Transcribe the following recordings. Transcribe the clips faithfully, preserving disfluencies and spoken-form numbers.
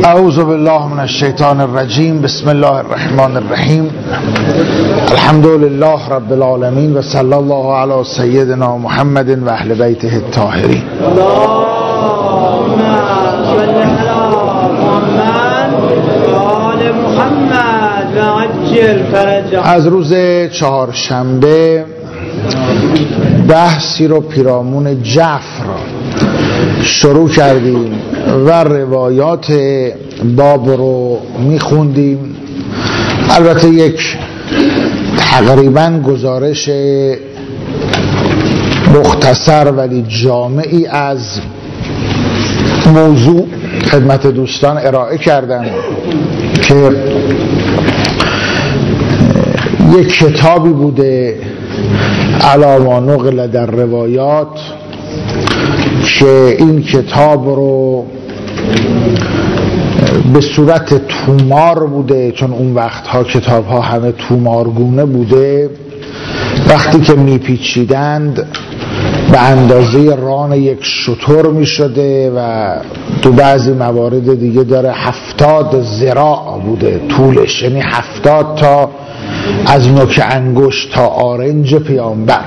اعوذ بالله من الشیطان الرجیم. بسم الله الرحمن الرحیم. الحمد لله رب العالمین و صلی الله علی سیدنا محمد و اهل بیته الطاهرین. از روز چهارشنبه بحثی رو پیرامون جعفر شروع کردیم و روایات باب رو میخوندیم. البته یک تقریبا گزارش مختصر ولی جامعی از موضوع خدمت دوستان ارائه کردم که یک کتابی بوده علی ما نقل در روایات که این کتاب رو به صورت تومار بوده، چون اون وقتها کتاب ها همه تومارگونه بوده. وقتی که میپیچیدند به اندازه ران یک شتر میشده و تو بعضی موارد دیگه داره هفتاد ذراع بوده طولش، یعنی هفتاد تا از نوک انگشت تا آرنج پیامبر.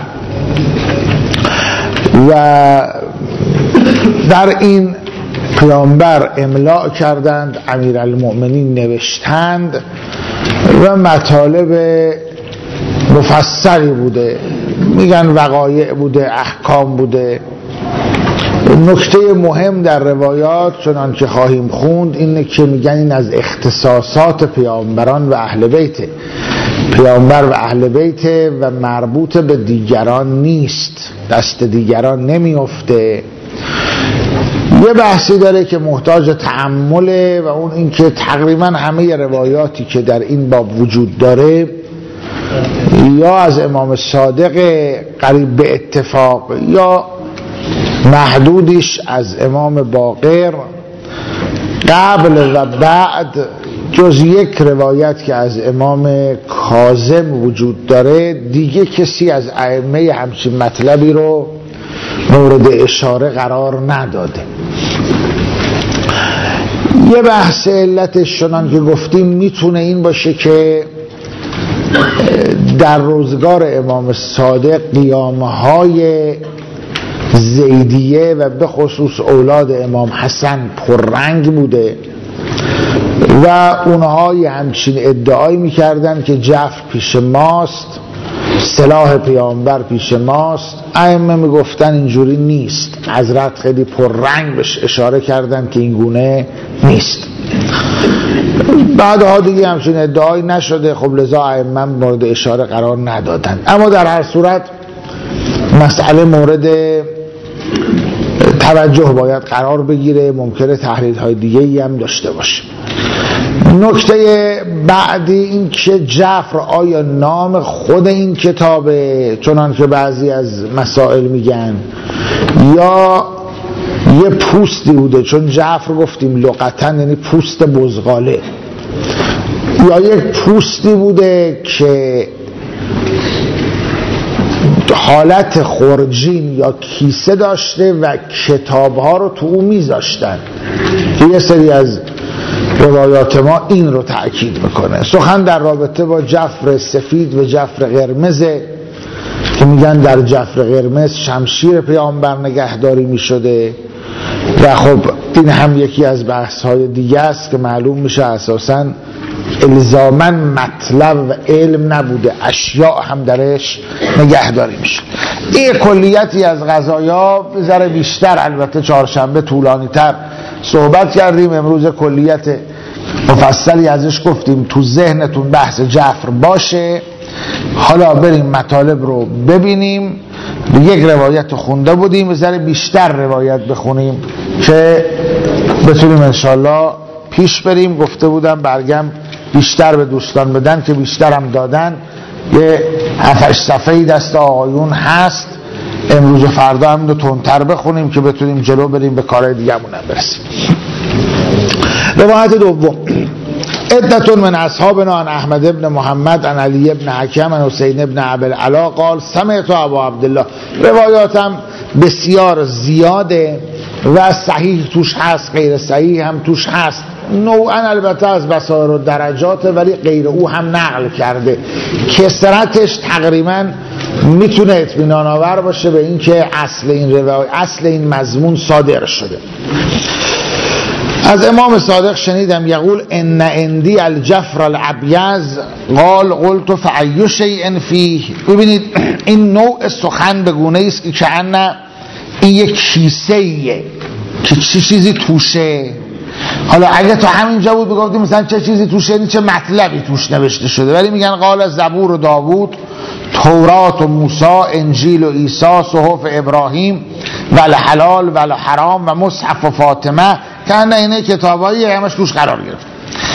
و در این پیامبر املاء کردند، امیرالمؤمنین نوشتند و مطالب مفصلی بوده، میگن وقایع بوده، احکام بوده. نکته مهم در روایات چنان که خواهیم خوند اینه که میگن این از اختصاصات پیامبران و اهل بیت، پیامبر و اهل بیت و مربوط به دیگران نیست، دست دیگران نمیفته. یه بحثی داره که محتاج تأمله و اون این که تقریبا همه روایاتی که در این باب وجود داره یا از امام صادق قریب به اتفاق یا محدودش از امام باقر قبل و بعد، جز یک روایت که از امام کاظم وجود داره، دیگه کسی از ائمه همچین مطلبی رو مورد اشاره قرار نداده. یه بحث علتش چنان که گفتیم میتونه این باشه که در روزگار امام صادق قیامهای زیدیه و به خصوص اولاد امام حسن پررنگ بوده و اونها یه همچین ادعایی میکردن که جعفر پیش ماست، سلاح پیامبر پیش ماست. ائمه میگفتن اینجوری نیست، حضرت خیلی پررنگ بهش اشاره کردن که این گونه نیست. بعدها دیگه همچین ادعایی نشده، خب لذا ائمه مورد اشاره قرار ندادن. اما در هر صورت مسئله مورد توجه باید قرار بگیره، ممکنه تحلیل های دیگه ای هم داشته باشه. نکته بعدی این که جعفر آیا نام خود این کتابه چنان که بعضی از مسائل میگن، یا یه پوستی بوده، چون جعفر گفتیم لغتن یعنی پوست بزغاله، یا یک پوستی بوده که حالت خرجین یا کیسه داشته و کتابها رو تو اون میذاشتن. یه سری از روایات ما این رو تأکید میکنه. سخن در رابطه با جعفر سفید و جعفر قرمزه که میگن در جعفر قرمز شمشیر پیامبر نگهداری میشده و خب این هم یکی از بحث های دیگه است که معلوم میشه اساساً الزاماً مطلب و علم نبوده، اشیاء هم درش نگهداری میشه. این کلیتی از قضایا بذاره بیشتر، البته چهارشنبه طولانی تر صحبت کردیم، امروز کلیت مفصلی ازش گفتیم. تو ذهنتون بحث جعفر باشه. حالا بریم مطالب رو ببینیم. یک روایت خونده بودیم، بذاره بیشتر روایت بخونیم که بتونیم انشالله پیش بریم. گفته بودم برگم بیشتر به دوستان بدن که بیشتر هم دادن. یه هفتش صفحه‌ای دست آقایون هست، امروز و فردا هم دو تندتر بخونیم که بتونیم جلو بریم به کارهای دیگه همون هم برسیم. روایت دوم: عدة من اصحابنا عن احمد ابن محمد عن علی ابن حکم عن حسین ابن ابی العلا قال سمعت ابا عبدالله. روایاتم بسیار زیاده و صحیح توش هست، غیر صحیح هم توش هست، نوعا البته از بصائر و درجات، ولی غیر او هم نقل کرده. کثرتش تقریبا میتونه اطمینان آور باشه به این که اصل این روایت، اصل این مضمون صادر شده. از امام صادق شنیدم یقول ان عندی الجفر الابیض قال قلت فای شیء فیه. ببینید این نوع سخن به گونه‌ای است که کأن این یک کیسه‌ایه که چه چیزی توشه. حالا اگه تو همینجا بود بگفتیم مثلا چه چیزی توشه، یعنی چه مطلبی توش نوشته شده، ولی میگن قال زبور و داوود، تورات و موسی، انجیل و عیسی، صحف ابراهیم و الحلال و الحرام و مصحف و فاطمه، که اینه کتابایی همش توش قرار گرفت.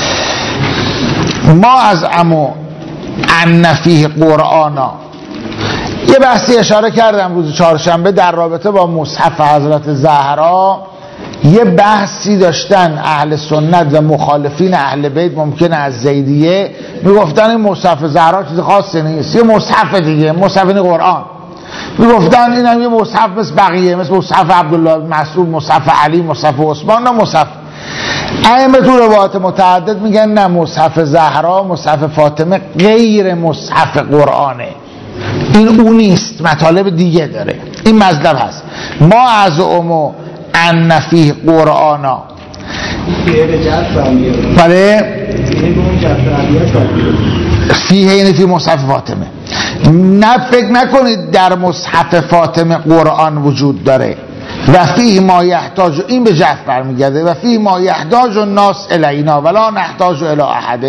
ما از امو ان فیه قرآنا یه بحثی اشاره کردم روز چهارشنبه در رابطه با مصحف حضرت زهرا. یه بحثی داشتن اهل سنت و مخالفین اهل بیت، ممکنه از زیدیه، میگفتن این مصحف زهرا چیز خاصی نیست، یه مصحف دیگه، مصحف قرآن. میگفتن این هم یه مصحف مثل بقیه، مثل مصحف عبدالله مسعود، مصحف علی، مصحف عثمان، نه مصحف. ائمه تو روایات متعدد میگن نه، مصحف زهرا، مصحف فاطمه غیر مصحف قرآنه، این اون نیست، مطالب دیگه داره. این مطلب هست. ما از امو ان فیه قرآنا، بله فیه این فی مصحف فاطمه. نه فکر نکنید در مصحف فاطمه قرآن وجود داره. و فیه ما یحتاج، این به جعفر برمیگرده، و فیه ما یحتاج الناس الینا ولا نحتاج الی احد،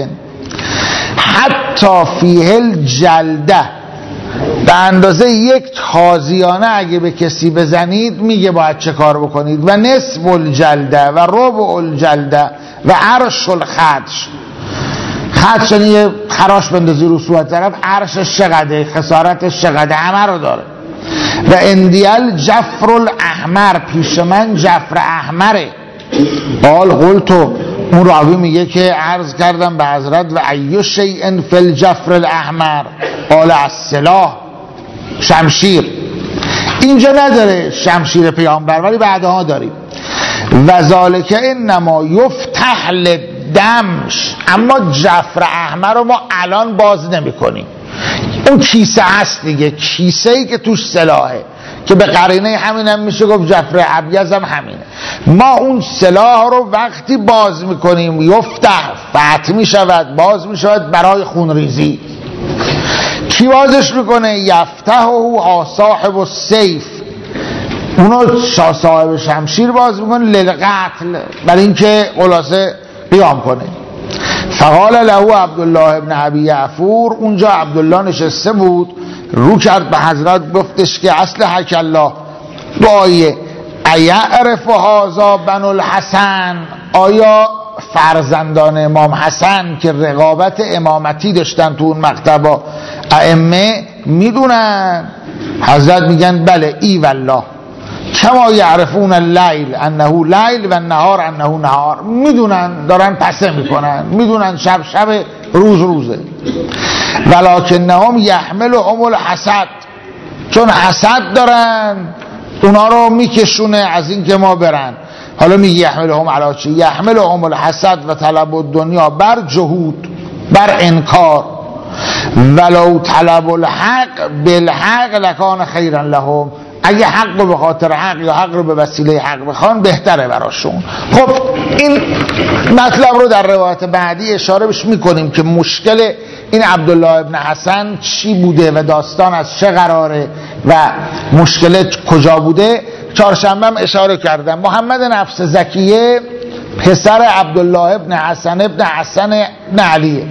حتی فیه الجلده، به اندازه یک تازیانه اگه به کسی بزنید میگه باید چه کار بکنید، و نصف الجلده و ربع الجلده و عرش الخدش. خدش یعنی یه خراش بندازی رو صورت طرف، عرشش چقدره، خسارتش چقدره، همه رو داره. و اندیال جفر الاحمر، پیش من جفر احمره. قال قلتو، اون راوی میگه که عرض کردم به حضرت و ای شیء فی الجفر الاحمر، قال السلاح، شمشیر. اینجا نداره شمشیر پیامبر، ولی بعدها داریم. و ذالک انما یفتح للدمش، اما جفر احمر رو ما الان باز نمی کنیم. اون کیسه هست دیگه، کیسه ای که توش سلاحه، که به قرینه همین هم میشه گفت جفر ابیض هم همینه. ما اون سلاح رو وقتی باز میکنیم یفتح، فتح میشود، باز میشود برای خونریزی. کی بازش میکنه؟ یفتح و صاحب السیف، اونو صاحب شمشیر باز میکنه للقتل، برای اینکه خلاصه قیام کنه. فقال له عبدالله ابن ابی یعفور، اونجا عبدالله نشسته بود، رو کرد به حضرت، گفتش که اصل حک الله دعایه ایعرف هذا بنو الحسن، آیا فرزندان امام حسن که رقابت امامتی داشتن تو اون مکتبا ائمه میدونن؟ حضرت میگن بله، ای والله، کما یعرفون اللیل انه لیل و النهار انه نهار، میدونن، دارن پسه میکنن، میدونن شب شب، روز روزه. ولکنهم یحملهم الحسد، چون حسد دارن اونا رو میکشونه از این که ما برن. حالا میگه یحملهم علی چی؟ یحملهم الحسد و طلب الدنیا بر جهود، بر انکار. ولو طلب الحق بالحق لکان خیرا لهم، اگه حق رو به خاطر حق یا حق رو به وسیله حق بخوان بهتره براشون. خب این مطلب رو در روایت بعدی اشاره بهش میکنیم که مشکل این عبدالله ابن حسن چی بوده و داستان از چه قراره و مشکل کجا بوده. چهارشنبه هم اشاره کردم. محمد نفس زکیه پسر عبدالله ابن حسن ابن حسن ابن علیه.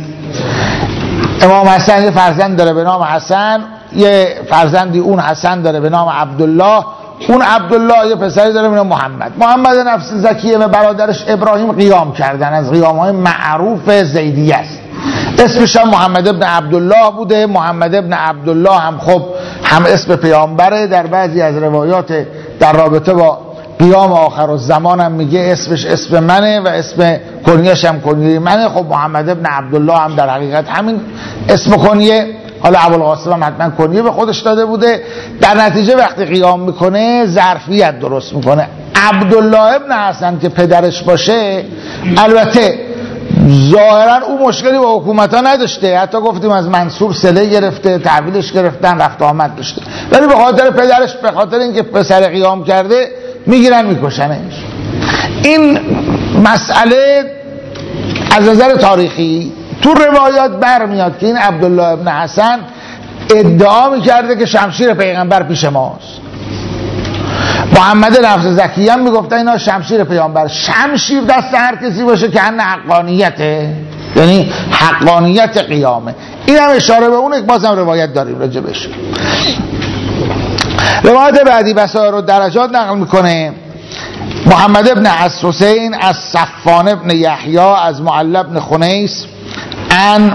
امام حسن یه فرزند داره به نام حسن، یه فرزندی اون حسن داره به نام عبدالله، اون عبدالله یه پسری داره به نام محمد. محمد نفس زکیه و برادرش ابراهیم قیام کردن، از قیام‌های معروف زیدیه است. اسمش هم محمد ابن عبدالله بوده. محمد ابن عبدالله هم خب هم اسم پیامبره، در بعضی از روایات در رابطه با قیام آخر الزمان هم میگه اسمش اسم منه و اسم کنیش هم کنیه منه. خب محمد ابن عبدالله هم در حقیقت همین اسم کنیه. حالا ابوالقاسم هم حتما کنیه به خودش داده بوده. در نتیجه وقتی قیام میکنه ظرفیت درست میکنه، عبدالله ابن حسن که پدرش باشه، البته ظاهرا او مشکلی با حکومت ها نداشته، حتی گفتیم از منصور صله گرفته، تحویلش گرفتن، رفت آمد داشته، ولی به خاطر پدرش، به خاطر اینکه پسر قیام کرده میگیرن میکشنش. این مسئله از نظر تاریخی تو روایات برمیاد که این عبدالله ابن حسن ادعا میکرده که شمشیر پیغمبر پیش ماست. محمد نفس زکی هم میگفته اینا شمشیر پیغمبر. شمشیر دست هر کسی باشه که ان حقانیته، یعنی حقانیت قیامه. این هم اشاره به اون، باز هم روایت داریم راجبش. روایت بعدی بسائر و درجات نقل میکنه محمد ابن حسین از صفوان ابن یحیی از معل ابن خنیس ان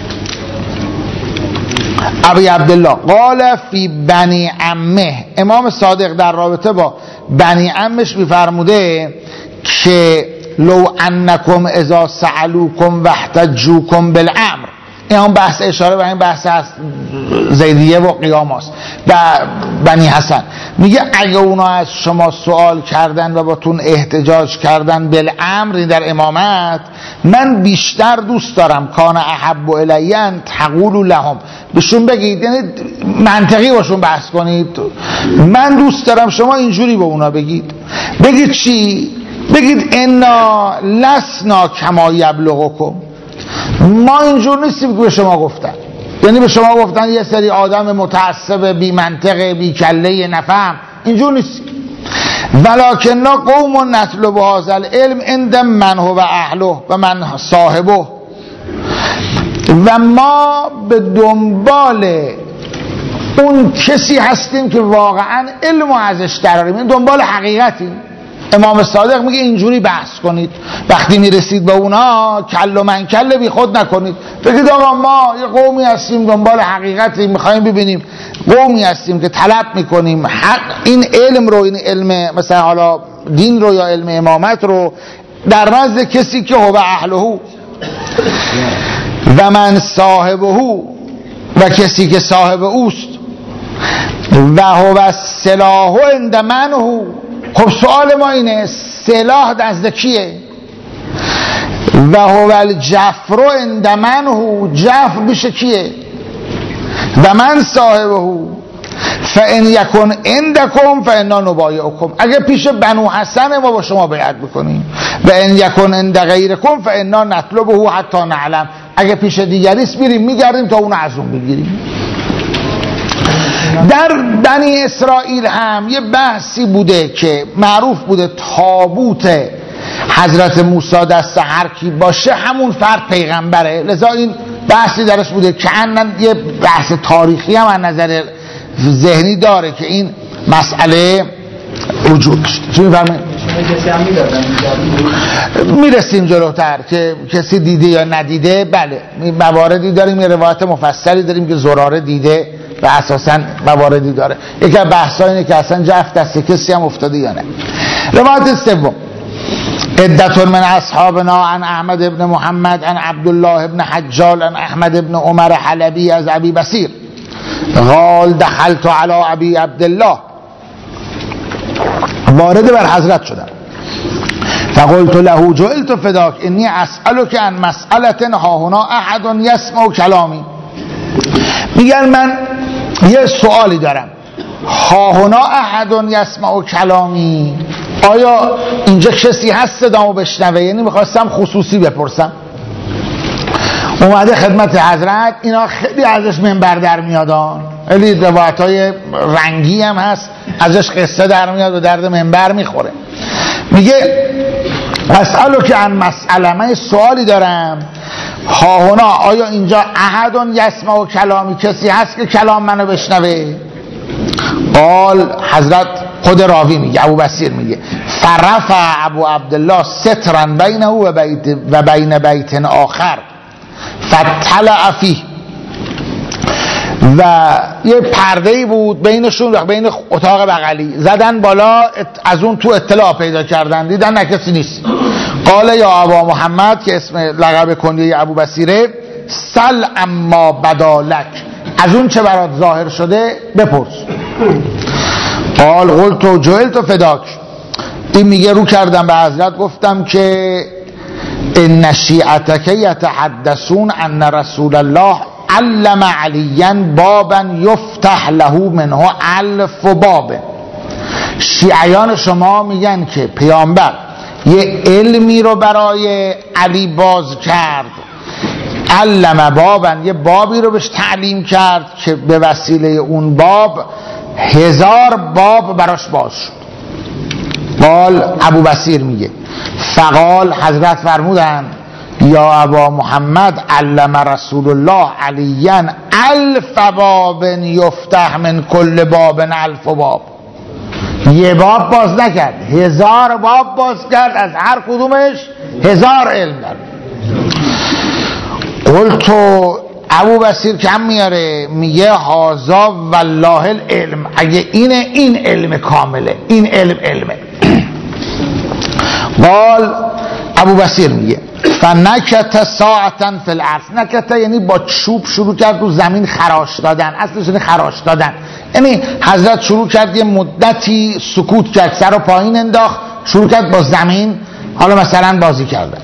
ابی عبدالله قال فی بنی عمه. امام صادق در رابطه با بنی عمش میفرموده که لو انکم اذا سألوکم واحتجوکم بالامر. این هم بحث اشاره به این بحث هست زیدیه و قیام هست. و بنی حسن میگه اگه اونا از شما سوال کردن و باتون احتجاج کردن بالامر در امامت، من بیشتر دوست دارم کان احب الی ان تقولوا لهم، بهشون بگید، یعنی منطقی باشون بحث کنید. من دوست دارم شما اینجوری به اونا بگید. بگید چی؟ بگید انا لسنا کما یبلغکم، ما اینجور نیستیم که به شما گفتن، یعنی به شما گفتن یه سری آدم متعصب بی منطق بی کله نفهم، اینجور نیستیم. ولکننا قوم نطلب هذا العلم عند من هو اهله و من صاحبه، و ما به دنبال اون کسی هستیم که واقعا علم ازش دراریم، این دنبال حقیقتیم. امام صادق میگه اینجوری بحث کنید، وقتی میرسید به اونا کل و من کل بی خود نکنید، بگید آقا ما یه قومی هستیم دنبال حقیقتی، میخوایم ببینیم، قومی هستیم که طلب میکنیم حق، این علم رو، این علم مثلا حالا دین رو یا علم امامت رو در نزد کسی که هو اهله و من صاحبه، و کسی که صاحب اوست، و هو السلاح عند من هو. خب سوال ما اینه سلاح دست کیه؟ و هو الجفر عند من هو، جفر بیشه کیه؟ و من صاحبه فان یکن عندکم فانا نبایعکم، اگه پیش بنو حسن ما با شما بیعت بکنیم، و ان یکن عند غیرکم فانا نطلبه حتی نعلم، اگه پیش دیگریست میریم میگردیم تا اون از اون بگیریم. در بنی اسرائیل هم یه بحثی بوده که معروف بوده، تابوت حضرت موسی دست هر کی باشه همون فرد پیغمبره، لذا این بحثی درش بوده که انن یه بحث تاریخی هم از نظر ذهنی داره که این مسئله وجود داشته. چی میفرمایید؟ میرسیم جلوتر که کسی دیده یا ندیده. بله مواردی داریم، یه روایت مفصلی داریم که زراره دیده و اساساً مواردی داره. یکی از بحثا اینه که اصلا جفت دست کسی هم افتاده یا نه. روایت سوم عدة من اصحابنا عن احمد ابن محمد عن عبدالله ابن حجال عن احمد ابن عمر حلبی از ابی بصیر قال دخلت على ابی عبدالله، وارد بر حضرت شدم، فقلت له جعلت فداک انی اسألک عن مسئلة ها هنا احد یسمع کلامی. میگن من یه سوالی دارم، ها هنا احد یسمع کلامی، آیا اینجا کسی هست صدامو بشنوه؟ یعنی میخواستم خصوصی بپرسم. اومده خدمت حضرت، اینا خیلی ازش منبر در میادان، خیلی روایت های رنگی هم هست ازش قصه در میاد و درد منبر میخوره. میگه اسألو که عن مسئله، من سوالی دارم، ها هنا آیا اینجا احد یسمع کلامی، کسی هست که کلام منو بشنوه؟ قال حضرت خود راوی میگه، ابو بصیر میگه فرفع ابو عبدالله سترا بینه و بیت و بین بیت آخر فطلع فیه، و یه پرده‌ای بود بینشون و بین اتاق بغلی، زدن بالا از اون تو اطلاع پیدا کردن، دیدن نه کسی نیست. قال یا ابا محمد که اسم لقب کنیه ابو بصیره، سل اما بدالک، از اون چه برات ظاهر شده بپرس. قال قلت جعلت فداک این میگه رو کردم به حضرت گفتم که ان شیعتک یتحدثون ان رسول الله علم علیا بابا یفتح له منه الف باب. شیعیان شما میگن که پیامبر یه علمی رو برای علی باز کرد، علم بابا، یه بابی رو بهش تعلیم کرد که به وسیله اون باب هزار باب براش باز شد. قال ابو بصیر میگه فقال حضرت فرمودن یا ابا محمد علم رسول الله علیا الف باب یفتح من کل باب الف باب. یه باب باز نکرد، هزار باب باز کرد، از هر کدومش هزار علم دارد. قلت تو ابو بصیر کم میاره، میگه هازا والله العلم، اگه اینه این علم کامله، این علم علمه. قال ابو بصیر میگه فنکت ساعتا فی الارض. نکت یعنی با چوب شروع کرد رو زمین خراش دادن، اصلش یعنی خراش دادن، یعنی حضرت شروع کرد یه مدتی سکوت کرد، سر و پایین انداخت، شروع کرد با زمین حالا مثلا بازی کردن.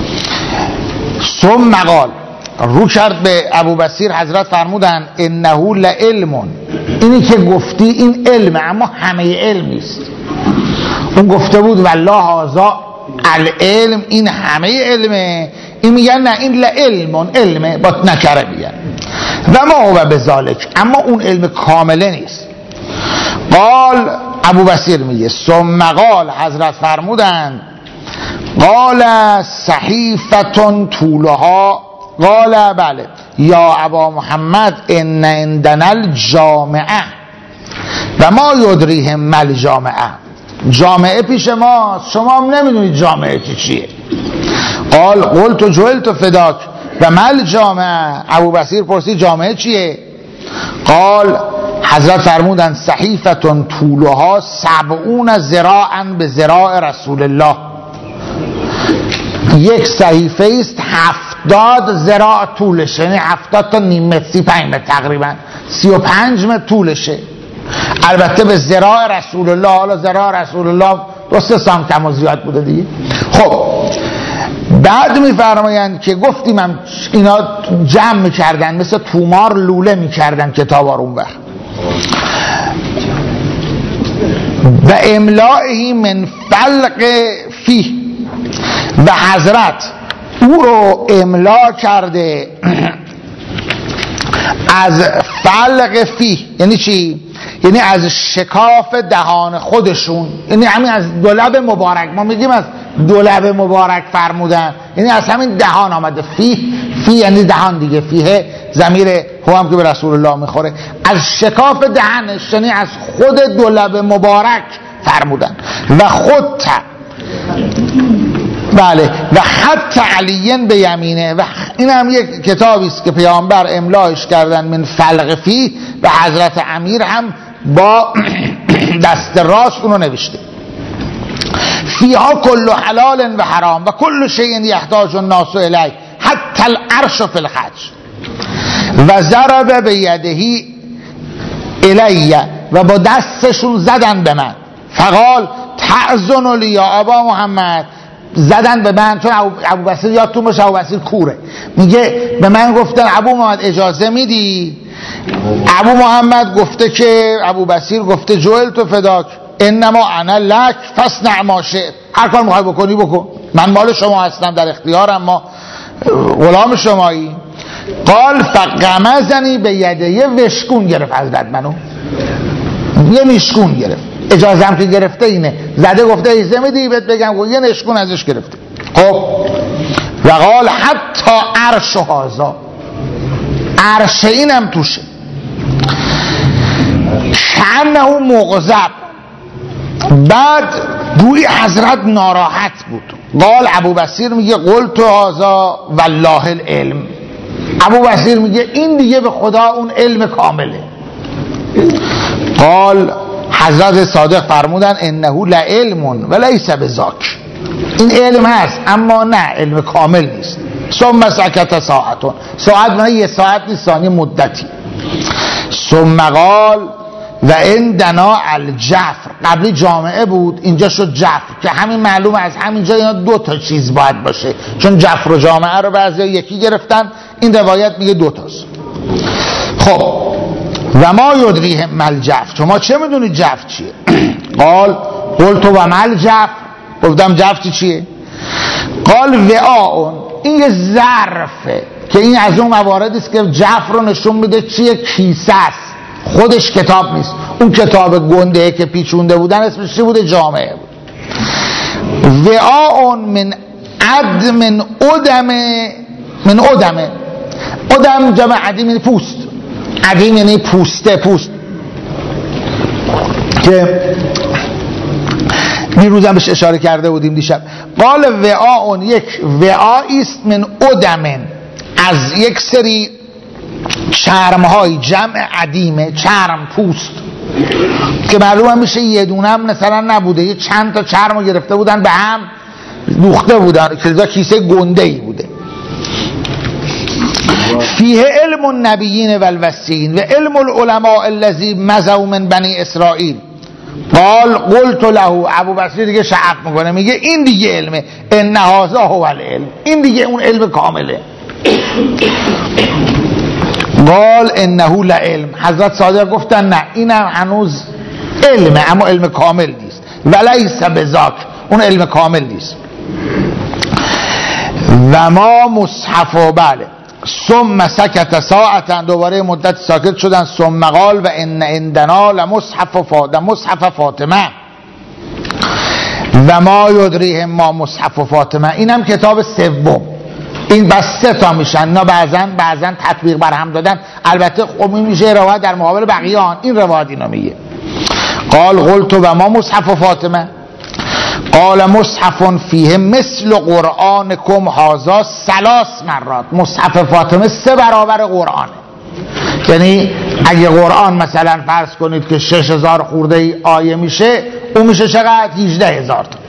ثم قال، رو کرد به ابو بصیر، حضرت فرمودن انه لعلم، اینی که گفتی این علمه اما همه علم نیست. اون گفته بود والله هذا العلم، این همه علمه، این میگن نه این لعلم، علمه با نکره میگن و ما هو بذالک، اما اون علم کامله نیست. قال ابو بصیر میگه ثم قال، حضرت فرمودن قال صحیفتون طولها، قال بله یا ابا محمد ان عندنا الجامعه و ما یدریهم مل جامعه. جامعه پیش ماست، شما هم نمیدونید جامعه چی چیه. قال قلت جعلت فداک و مل جامعه. ابو بصیر پرسید جامعه چیه؟ قال حضرت فرمودن صحیفتون طولها سبعون ذراعا به ذراع رسول الله. یک صحیفه است هفتاد ذراع طولشه، یعنی هفتاد تا نیم متر، سی پنج متر تقریبا، سی و پنج متر طولشه. البته به ذراع رسول الله، حالا ذراع رسول الله دو سه سانت کم و زیاد بوده دیگه. خب بعد میفرمایند که گفتیم هم اینا جمع میکردن، مثل تومار لوله میکردن کتابا رو اون وقت. و املائه من فلق فیه، و حضرت او رو املا کرده از فلق فیه. یعنی چی؟ یعنی از شکاف دهان خودشون، یعنی همین از دو لب مبارک، ما میگیم از دو لب مبارک فرمودن، یعنی از همین دهان آمده. فیه، فیه یعنی دهان دیگه، فیه ضمیر هو هم که به رسول الله میخوره، از شکاف دهنش، یعنی از خود دو لب مبارک فرمودن. و خود بله و خط علیین به یمینه، و این هم یک کتابی است که پیامبر املاش کردن من فلق فیه، و حضرت امیر هم با دست راست اونو نوشته. فیها کل حلال و حرام و کل شیء یحتاج الناس الیه حتی العرش فی الخج و ضرب بیده الیه، و با دستشون زدن به من. فقال تعذن لی یا ابا محمد، زدن به من، چون ابو بصیر یادتون باشه ابو بصیر کوره، میگه به من گفتن ابو محمد اجازه میدی؟ ابو محمد گفته که ابو بصیر گفته جعلت فداک انما انا لک فاصنع ما شئت، هر کار میخوای بکنی بکن، من مال شما هستم، در اختیارم، ما غلام شمایی. قال فغمزنی به یده، یه وشکون گرفت حضرت منو، یه نشکون گرفت. اجازه هم که گرفته اینه، زده گفته اجازه میدی بهت بگم، یه نشکون ازش گرفته. خب و قال حتی عرش هذا، عرش اینم توشه، کانه مغضب. بعد گویی حضرت ناراحت بود. قال ابو بصیر میگه قلت هذا والله العلم، ابو بصیر میگه این دیگه به خدا اون علم کامله. قال حضرت صادق فرمودن انه لعلم ولیس بذاک، این علم هست اما نه علم کامل نیست. ثم سکت ساعتون، ساعت نه یه ساعت نیست، ثانیه مدتی. ثم قال و این دنا الجفر، قبلی جامعه بود اینجا شد جفر، که همین معلومه از همینجا اینا دو تا چیز باید باشه، چون جفر و جامعه رو بعضی یکی گرفتن، این روایت میگه دو تاست. خب و ما یدریهم مل جفر، شما چه میدونید جفر چیه؟ قال قلت و مل جفر، گفتم جفر چیه؟ قال وعاء، این یه ظرفه که این از اون مواردی است که جفر رو نشون میده چیه، کیسه است، خودش کتاب نیست. اون کتاب گنده که پیچونده بودن اسمش چی بوده؟ جامعه بود. وعاء من عد من ادم، من ادم، ادم جمع عدیم یعنی پوست، عدیم یعنی پوسته، پوست که دیروزم بهش اشاره کرده بودیم دیشب. قال وعاء، یک وعایی است من ادم، از یک سری چرم‌های، جمع عدیمه، چرم، پوست، که معلومه میشه یه دونه هم مثلا نبوده، یه چند تا چرمو گرفته بودن به هم دوخته بودن، که کیسه گنده‌ای بوده. فیه علم النبیین و الوصیین و علم العلماء الذی مضوا من بنی اسرائیل. قال قلت له، ابو بصیر دیگه شعف میکنه، میگه این دیگه علمه، ان هذا هو العلم، این دیگه اون علم کامله. قال انه لعلم، حضرت صادق گفتن نه اینم هنوز علمه اما علم کامل نیست، ولیس بذاک، اون علم کامل نیست. و ما مصحف، و بله ثم سکت ساعتا، دوباره مدت ساکت شدن. ثم قال و ان عندنا لمصحف فاطمه، مصحف فاطمه. و ما یدریهم ما مصحف فاطمه، اینم کتاب سوم. این بس سه تا میشن، نه بعضا بعضا تطبیق بر هم دادن، البته خب این میشه روایت در مقابل بقیه، این روایت اینو میگه. قال قلت و ما مصحف فاطمه. قال مصحف فیه مثل قرآنکم هذا ثلاث مرات، مصحف فاطمه سه برابر قرآنه. یعنی اگه قرآن مثلا فرض کنید که شش هزار خورده آیه میشه، اون میشه چقدر؟ هجده هزار تا.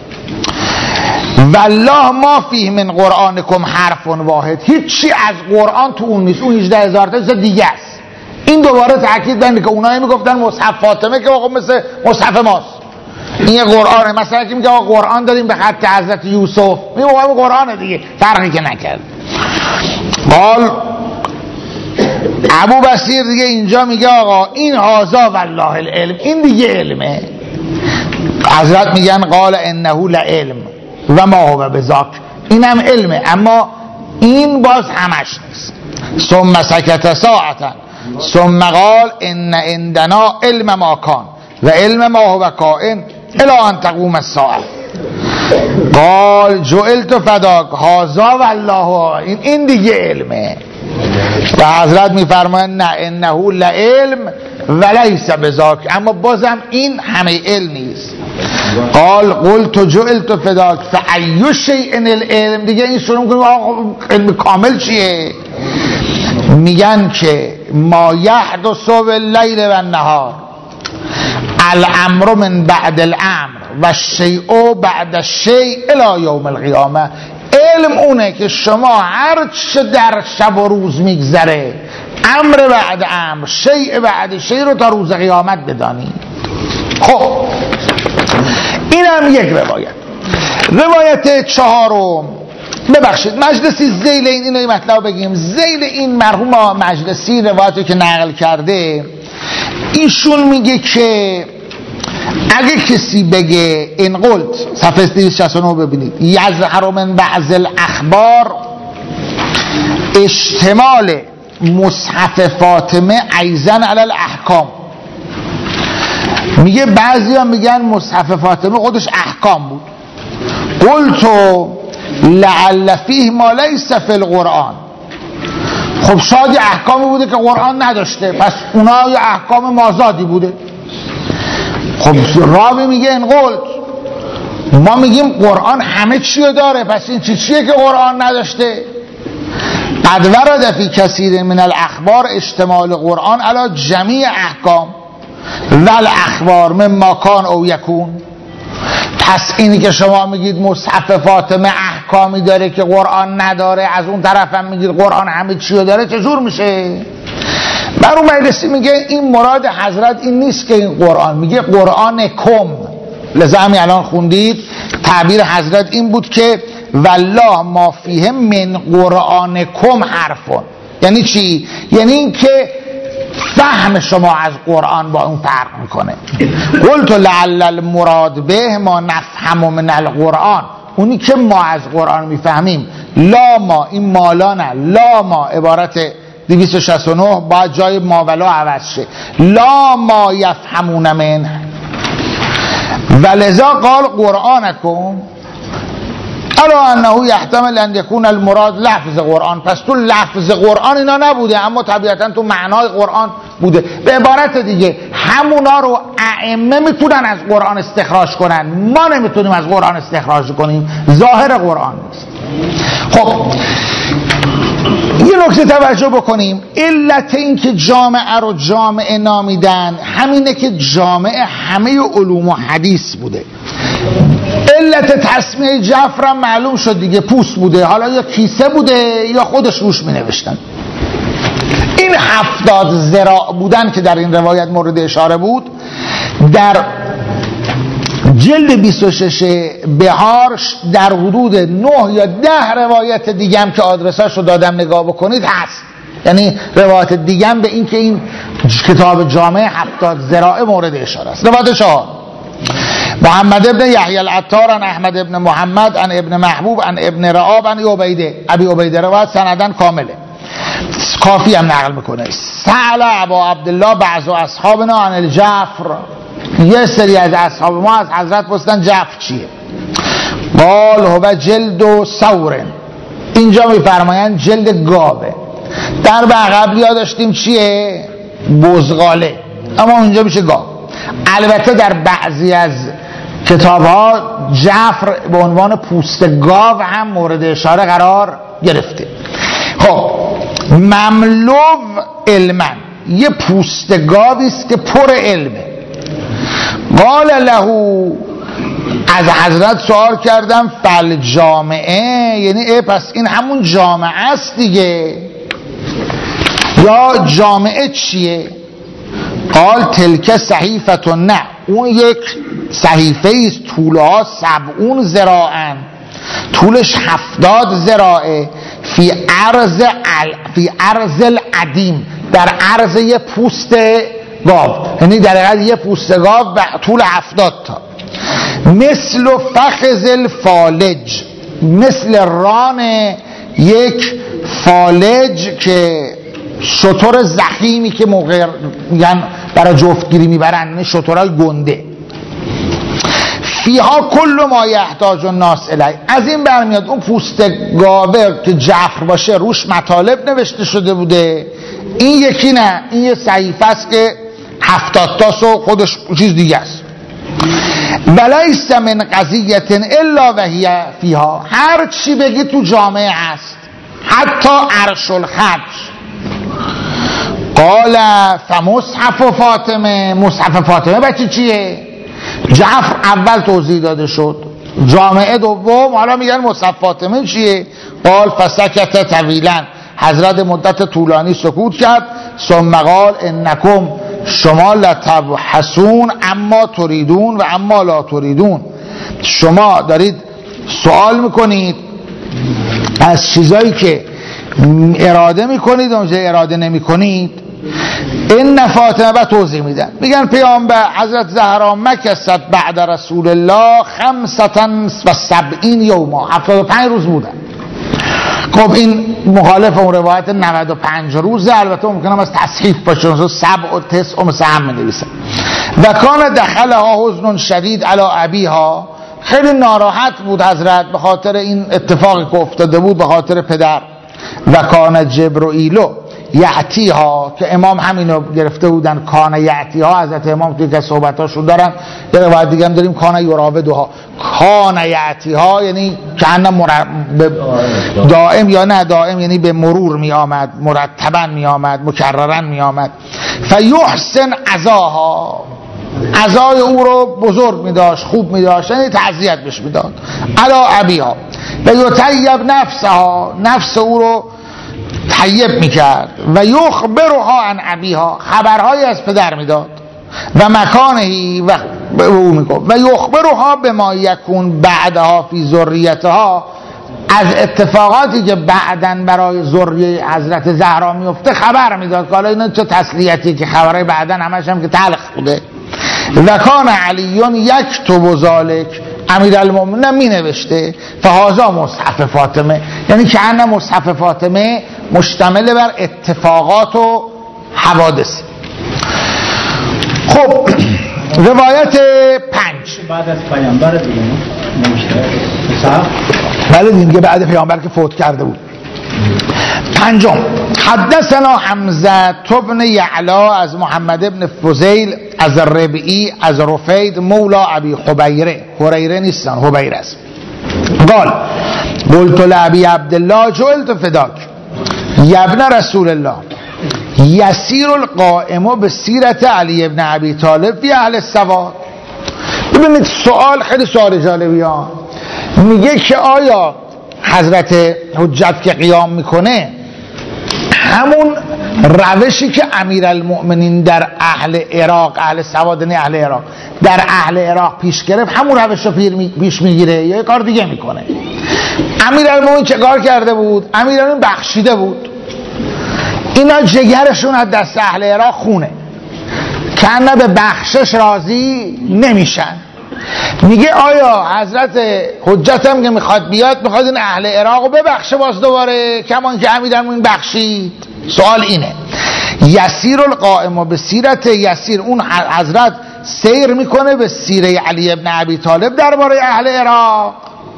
والله ما فیه من قرآنکم حرف واحد، هیچی از قرآن تو اون نیست، اون هجده هزار تا چیز دیگه است. این دوباره تاکید داره که اونایی میگفتن مصحف فاطمه که آقا مثل مصحف ماست، این یه قرآنه. مثلا که میگه آقا قرآن داریم به خط حضرت یوسف، میگه آقا قرآنه دیگه، فرقی که نکرد. قال ابو بصیر دیگه اینجا میگه آقا این هذا والله العلم، این دیگه علمه. حضرت میگن قال انه لعلم و ما هو بذاک، اینم علمه اما این باز همش نیست. ثم سکت ساعتا ثم قال ان عندنا علم ما کان و علم ما هو کائن الی ان تقوم الساعه. قال جعلت فداک هذا والله، این این دیگه علمه. و حضرت میفرمایند نه انه لعلم ولیس بذاک، اما بازم این همه علم نیست. قال قلت جعلت فداک فای شیء العلم، دیگه این شروع میکنیم آقا علم کامل چیه؟ میگن که ما یحدث باللیل و النهار، الامر من بعد الامر و الشیء بعد الشیء الی یوم القیامه. علم اونه که شما هر چه در شب و روز میگذره، امر بعد امر، شیء بعد شیء رو تا روز قیامت بدانید. خب این هم یک روایت. روایت چهارم، ببخشید مجلسی ذیل این اینو این مطلب بگیم، ذیل این مرحوم مجلسی روایتی که نقل کرده، ایشون میگه که اگه کسی بگه این قلت، صفحه دویست و شصت و نه ببینید، یظهر من بعض الاخبار اشتمال مصحف فاطمه ایضا علی الاحکام، میگه بعضی ها میگن مصحف فاطمه خودش احکام بود. قلت لعل فیه ما لیس فی القرآن، خب شاید احکامی بوده که قرآن نداشته، پس اونا یه احکام مازادی بوده. خب راوی میگه این قلت، ما میگیم قرآن همه چیو داره، پس این چی چیه که قرآن نداشته؟ قد ورد فی کثیر من الاخبار اشتمال قرآن علی جمیع احکام ول اخبار مما کان او یکون. پس اینی که شما میگید مصحف فاطمه احکامی داره که قرآن نداره، از اون طرف هم میگید قرآن همه چیو داره، چجور میشه؟ بر اون مجلسی میگه این مراد حضرت این نیست که این قرآن، میگه قرآن کم. لذا همین الان خوندید تعبیر حضرت این بود که والله ما فیه من قرآن کم حرفون. یعنی چی؟ یعنی این که فهم شما از قرآن با اون فرق میکنه. قلت لعل المراد به ما نفهم من القرآن، اونی که ما از قرآن میفهمیم. لا ما، این مالا نه، لا ما عبارت دویست و شصت و نه باید جای ما ولا عوض شه. لا ما یفهمون من ولذا قال قرآنکم الا انه یحتمل ان یکون المراد لفظ قرآن. پس تو لفظ قرآن اینا نبوده، اما طبیعتا تو معنای قرآن بوده. به عبارت دیگه همونا رو ائمه میتونن از قرآن استخراج کنن، ما نمیتونیم از قرآن استخراج کنیم، ظاهر قرآن نیست. خب یه نکته توجه بکنیم، علت این که جامعه رو جامعه نامیدن همینه که جامعه همه علوم و حدیث بوده. علت تسمیه جعفر هم معلوم شد دیگه، پوست بوده، حالا یا کیسه بوده یا خودش روش می نوشتن. این هفتاد ذراع بودن که در این روایت مورد اشاره بود، در جلد بیست و شش بهار در حدود نه یا ده روایت دیگه هم که آدرساش رو دادم نگاه بکنید هست. یعنی روایت دیگه هم به این که این کتاب جامعه هفتاد ذراع مورد اشاره است. روایت چهار محمد ابن یحیی العطار عن احمد ابن محمد عن ابن محبوب عن ابن رعاب عن عبیده ابی عبیده، روایت سندن کامله، کافی هم نقل میکنه. سأل ابا عبدالله بعض اصحابنا عن الجعفر، یه سری از اصحاب ما از حضرت پرسیدن جعفر چیه؟ قال هو جلد و ثور، اینجا میفرمایند جلد گاوه. در قبلی ها داشتیم چیه؟ بزغاله، اما اونجا میشه گاو. البته در بعضی از کتاب ها جعفر به عنوان پوست گاو هم مورد اشاره قرار گرفته. خب مملو علما، یه پوست گاوی است که پر علمه. قال له، از حضرت سوال کردم فل جامعه، یعنی ای پس این همون جامعه است دیگه، یا جامعه چیه؟ قال تلک صحیفه، نه اون یک صحیفه است، طولها سبعون ذراعن، طولش هفتاد ذراعه، فی عرض ال... فی عرض العدیم، در عرض یه پوست گاو، یعنی در حقیقت یه پوست گاو به طول هفتاد تا. مثل فخذ الفالج، مثل ران یک فالج که شتر زخیمی که موقع یعنی برای جفتگیری میبرن، شترهای گنده. فیها کل ما یحتاج الناس الی، از این برمیاد اون پوست گاوه که جعفر باشه روش مطالب نوشته شده بوده، این یکی نه، این یه صحیفه است که هفتاد تاسو خودش چیز دیگه است. ولیس من قضیه الا وهی فیها، هر چی بگی تو جامعه هست، حتی عرش الخط. قال فمصحف فاطمه، مصحف فاطمه بچه چیه؟ جعفر اول توضیح داده شد، جامعه دوم، حالا میگن مصحف فاطمه چیه؟ قال فسکت طویلا، حضرت مدت طولانی سکوت کرد. ثم قال انکم، شما لتبحثون اما تریدون و اما لا تریدون، شما دارید سوال میکنید از چیزایی که اراده میکنید اونجا اراده نمیکنید. این فاطمه با توضیح میدن، میگن پیامبر حضرت زهرا مکثت بعد رسول الله خمسطن و سبعین یوما، هفتاد و پنج روز بودن. خب این مخالف اون روایت نود و پنج روزه، البته ممکنه از تصحیف باشه، سبع و تسع مثل هم می‌نویسن. و کان دخلها حزن شدید علی ابیها، خیلی ناراحت بود حضرت به خاطر این اتفاقی که افتاده بود به خاطر پدر. و کان جبرائیلو یعتیها، که امام همینو گرفته بودن، کان یعتیها، حضرت امام توی که صحبتاشون دارن. یه روایت دیگه هم داریم کان یراودها، کان یعتیها یعنی کأن دائم یا نه دائم، یعنی به مرور می آمد، مرتبا می آمد، مکررا می آمد. فیحسن عزاها، عزای او رو بزرگ می داشت، خوب می داشت، یعنی تعزیت بهش می داد. علی ابیها و یطیب نفسها، نفس او رو طیب میکرد و یخبرها عن ابیها، خبرهایی از پدر میداد و مکانهی و به او میگفت و یخبرها بما یکون بعدها فی ذریتها، از اتفاقاتی که بعدن برای ذریه حضرت زهرا میفته خبر میداد که حالا اینا چه تسلیتی که خبرهای بعدن همش هم که تلخ بوده. و کان علیون یکتب ذالک، امیرالمومنین می نوشته فهذا مصحف فاطمه، یعنی که ان مصحف فاطمه مشتمل بر اتفاقات و حوادث. خب روایت پنج بعد از پیامبر دیگه نوشته صح؟ بله دیگه بعد پیامبر که فوت کرده بود. پنجم، حدثنا حمزه ابن یعلا از محمد ابن فضیل از ربعی از رفید مولا ابی حبیره، حبیره نیستن حبیره است، قال قلت لابی عبدالله جعلت فداک یا ابن رسول الله یسیر القائم به سیرت علی ابن ابی طالب فی اهل السواد. ببینید سوال خیلی سوال جالبی ها، میگه که آیا حضرت حجت که قیام میکنه همون روشی که امیرالمؤمنین در اهل عراق، اهل سواد نه اهل عراق، در اهل عراق پیش گرفت همون روش رو پیش میگیره یا یه کار دیگه میکنه؟ امیرالمؤمنین چه کار کرده بود؟ امیرالمؤمنین بخشیده بود، اینا جگرشون از دست اهل عراق خونه، کنه به بخشش راضی نمیشن. میگه آیا حضرت حجت هم که میخواد بیاد میخواد این اهل عراق رو ببخشه باز دوباره کمان که امیرالمومنین بخشید؟ سوال اینه. یسیر القائم به سیرت، یسیر اون حضرت سیر میکنه به سیره علی ابن ابی طالب درباره اهل عراق.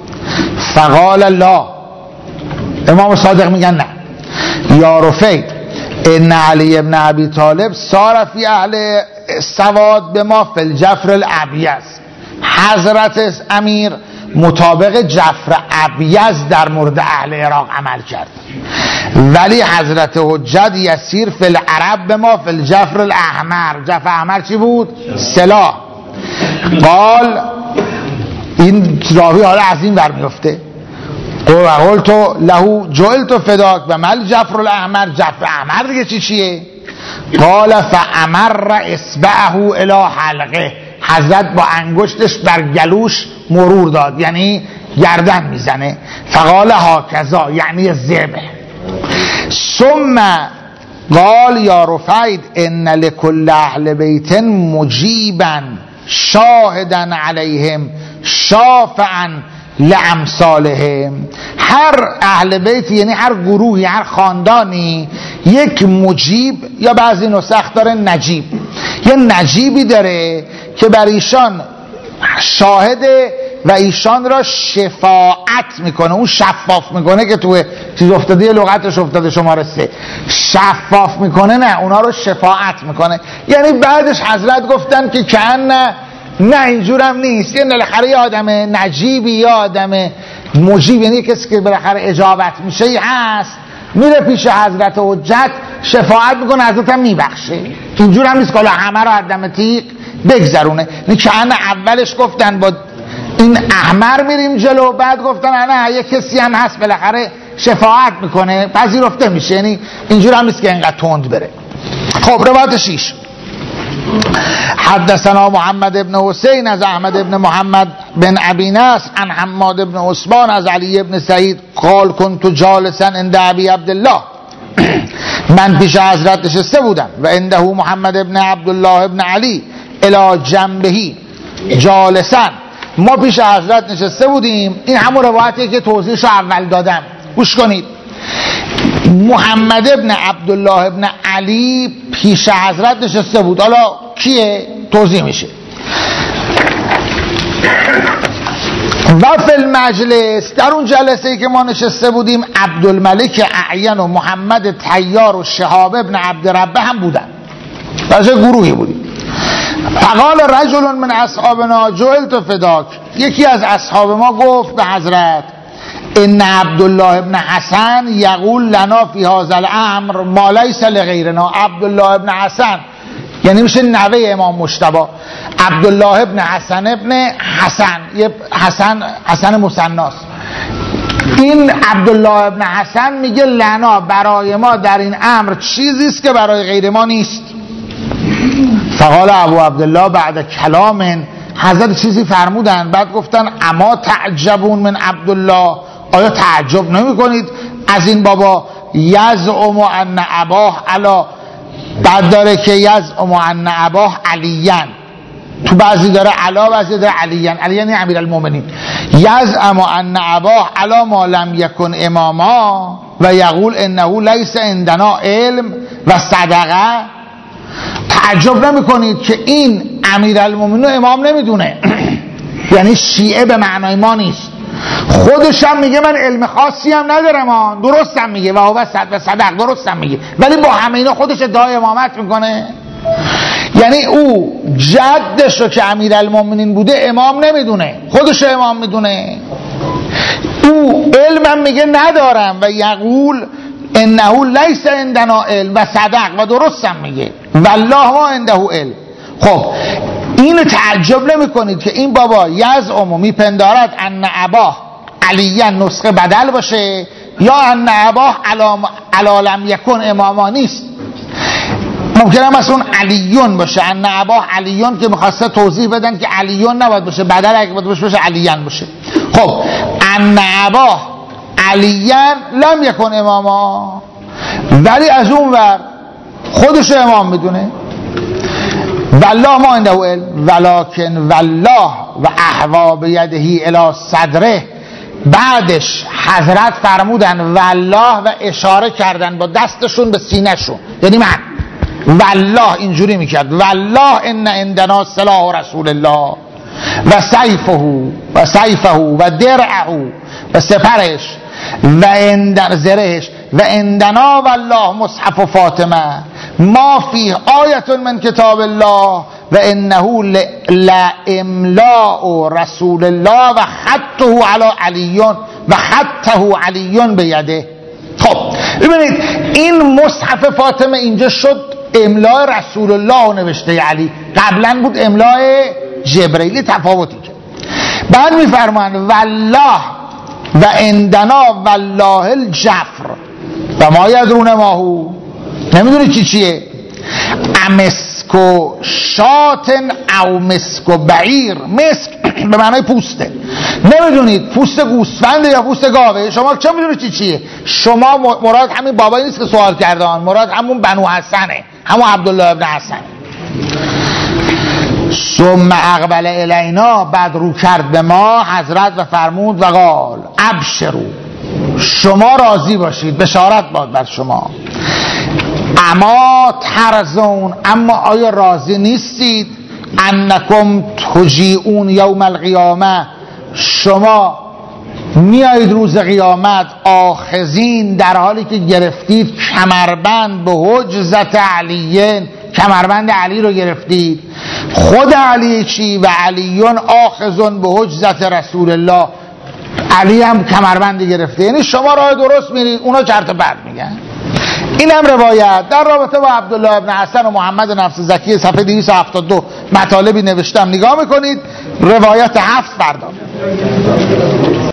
فقال الله، امام صادق میگن نه، یا رفید ان علی ابن ابی طالب صار فی اهل سواد به ما فی الجفر الابیض، حضرت امیر مطابق جفر ابیض در مورد اهل عراق عمل کرد، ولی حضرت حجت یسیر فی العرب به ما فی الجفر الاحمر. جفر احمر چی بود؟ سلاح. قال این راوی حالا از این برمیفته قلت له جعلت فداک و مل جفر الاحمر، جفر احمر دیگه چی چیه؟ قال فامر اصبعه الی حلقه، حضرت با انگشتش بر گلوش مرور داد، یعنی گردن میزنه. فقال هاکذا یعنی ذبح. ثم قال یا رفید ان لكل اهل بیت مجیبا شاهدا علیهم شافعا لامثالهم، هر اهل بیت یعنی هر گروهی، هر خاندانی یک مجیب یا بعضی نسخ داره نجیب، یه نجیبی داره که بر ایشان شاهده و ایشان را شفاعت میکنه. اون شفاف میکنه که توی چیز افتاده، یه لغتش افتاده شماره سه، شفاف میکنه نه، اونا رو شفاعت میکنه. یعنی بعدش حضرت گفتن که کن نه نه اینجورم نیست، یه بالاخره یه آدم نجیبی یا آدم مجیب، یعنی کسی که بالاخره اجابت میشه هست، میره پیش حضرت حجت شفاعت میکنه، حضرت هم میبخشه. اینجور هم نیست که همه رو عدم تیق بگذرونه. این که اولش گفتن با این احمر میریم جلو، بعد گفتن نه یه کسی هم هست بالاخره شفاعت میکنه، پذیرفته میشه. یعنی اینجور هم نیست که اینقدر تند بره. خب روایت شیش، حدثنا محمد ابن حسین از احمد ابن محمد بن ابی نصر عن حماد ابن عثمان از علی ابن سعید قال كنت جالسا عند ابی عبدالله، من پیش حضرت نشسته بودم و عنده محمد ابن عبدالله ابن علی الی جنبهی جالسا، ما پیش حضرت نشسته بودیم. این همون روایتی که توضیحشو اول دادم، گوش کنید. محمد ابن عبدالله ابن علی پیش حضرت نشسته بود. حالا کیه؟ توضیح میشه. و فی المجلس، در اون جلسه ای که ما نشسته بودیم، عبدالملک اعین و محمد طیار و شهاب ابن عبدربه هم بودن، بچه گروهی بودیم. فقال رجل من اصحابنا جعلت فداک، یکی از اصحاب ما گفت به حضرت ان عبدالله ابن حسن یقول لنا فی هذا الامر ما لیس لغیرنا. عبدالله ابن حسن یعنی میشه نوه امام مجتبی، عبدالله ابن حسن ابن حسن، یه حسن حسن مثناست، این عبدالله ابن حسن میگه لنا برای ما در این امر چیزی است که برای غیر ما نیست. فقال ابو عبدالله بعد کلام، حضرت چیزی فرمودن بعد گفتن اما تعجبون من عبدالله، آیا تعجب نمی کنید از این بابا؟ یزعم ان اباه علا، بعد داره که یزعم ان اباه علیان، تو بعضی داره علا بعضی داره علیان، علیان یعنی امیر المومنین. یزعم ان اباه علا ما لم یکن اماما و یقول انه لیس عندنا علم و صدقه. تعجب نمی کنید که این امیر المومنین امام نمیدونه یعنی شیعه به معنای ما نیست، خودش هم میگه من علم خاصی هم ندارم ها، درست هم میگه و هو صد و صدق، درست هم میگه، ولی با همه اینا خودش ادعای امامت میکنه. یعنی او جدش رو که امیر المومنین بوده امام نمیدونه، خودش امام میدونه. او علم هم میگه ندارم و یقول انه لیس عندنا علم و صدق، و درست هم میگه والله ما عنده علم. خب اینو تعجب نمی کنید که این بابا یزعم میپندارد ان اباه علیاً نسخه بدل باشه یا ان اباه علا لم یکن اماما نیست. ممکنه مثلا اون علیون باشه، ان اباه علیون که میخواسته توضیح بدن که علیون نباید باشه، بدل اگه باید باشه علیان باشه. خب ان اباه علیان لم یکن اماما، ولی از اون ور خودش امام میدونه. والله ما عنده علم ولکن والله و احوا بیدهی الی صدره. بعدش حضرت فرمودن والله و اشاره کردن با دستشون به سینه شون، یعنی من والله اینجوری میکرد والله ان عندنا سلاح رسول الله و سیفه و سیفه و درعه و سپرش و اندن زرهش و اندنا والله مصحف فاطمه ما فیه آیت من کتاب الله و انه لاملاء رسول الله و خطه علی علیون و خطه علیون بیده. خب ببینید این مصحف فاطمه اینجا شد املاء رسول الله نوشته علی، قبلا بود املاء جبرئیل، تفاوتی که بعد میفرمان والله و اندنا والله الجفر و ما یدرون ماهو، نمیدونی چی چیه، امسکو شاتن او مسکو بعیر، مسک به معنای پوسته، نمیدونید پوست گوسفنده یا پوست گاوه، شما چه میدونید چی چیه؟ شما مراد همین بابایی نیست که سوال کردن، مراد همون بنو حسنه، همون عبدالله ابن حسن. ثم اقبل الینا، بعد رو کرد به ما حضرت و فرمود و قال ابشروا، شما راضی باشید، بشارت باد بر شما. اما ترزون، اما آیا راضی نیستید انکم تجیعون یوم القیامه، شما میایید روز قیامت آخذین در حالی که گرفتید کمربند به حجزت علیین، کمربند علی رو گرفتید، خود علی چی و علیون آخذون به حجزت رسول الله، علی هم کمربند گرفته، یعنی شما راه درست میرید، اونا چرت و پرت میگن. این هم روایت در رابطه با عبدالله ابن حسن و محمد نفس زکی صفحه دویست و هفتاد و دو مطالبی نوشتم، نگاه میکنید، روایت هفت بردار.